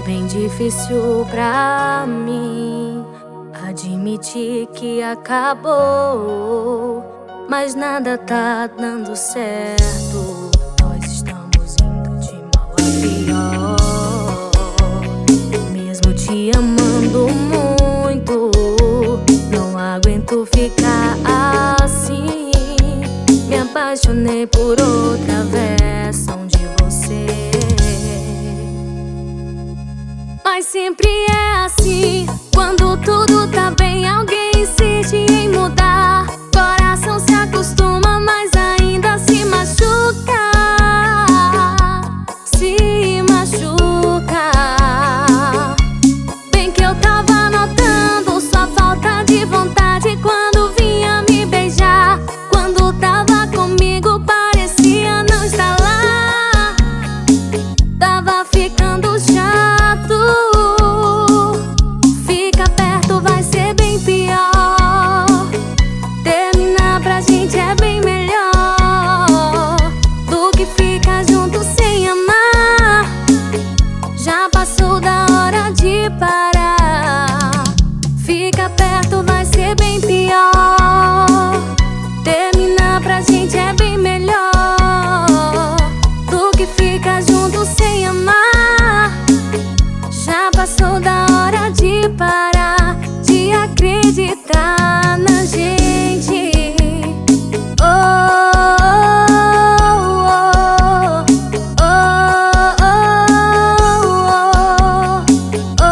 bem difícil pra mim admitir que acabou, mas nada tá dando certo. Nós estamos indo de mal a pior. Mesmo te amando muito, não aguento ficar assim. Me apaixonei por outra versão de você. Mas sempre é assim, quando tudo tá bem, alguém insiste em mudar. Coração se acostuma, mas ainda se machuca. Se machuca. Bem que eu tava notando sua falta de vontade quando vinha me beijar. Quando tava comigo parecia não estar lá. Tava ficando chato. Fica perto, vai ser bem pior. Terminar pra gente é bem melhor do que ficar junto sem amar. Já passou da hora de parar. Fica perto, vai ser bem pior. Terminar pra gente é bem melhor do que ficar junto sem amar. Já passou da hora de parar de acreditar na gente. Oh, oh, oh,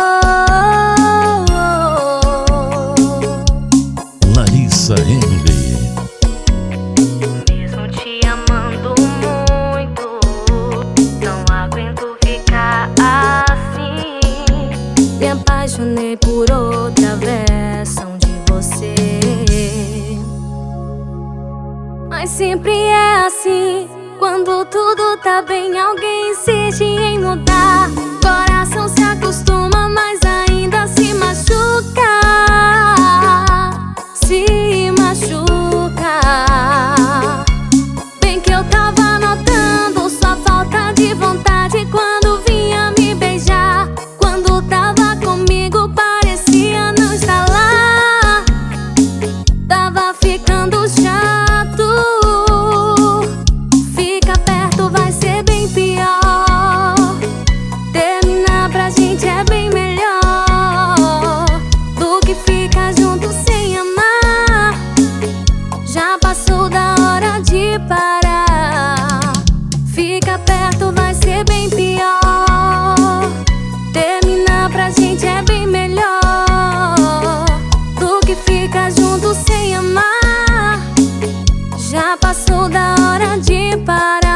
oh, oh. Larissa Emily. Mesmo te amando muito, não aguento ficar assim. Me apaixonei por outra versão de você. Mas sempre é assim, quando tudo tá bem, alguém insiste em mudar. Coração se acostuma, mas ainda se machuca. Se machuca. Bem que eu tava notando sua falta de vontade quando vinha me beijar. Quando tava comigo parecia não estar lá. Tava ficando chato. Fica perto, vai ser bem pior. Terminar pra gente é bem melhor do que ficar junto sem amar. Já passou da hora de parar. Fica perto, vai ser bem pior. Terminar pra gente é bem melhor do que ficar junto sem amar. Já passou da hora de parar.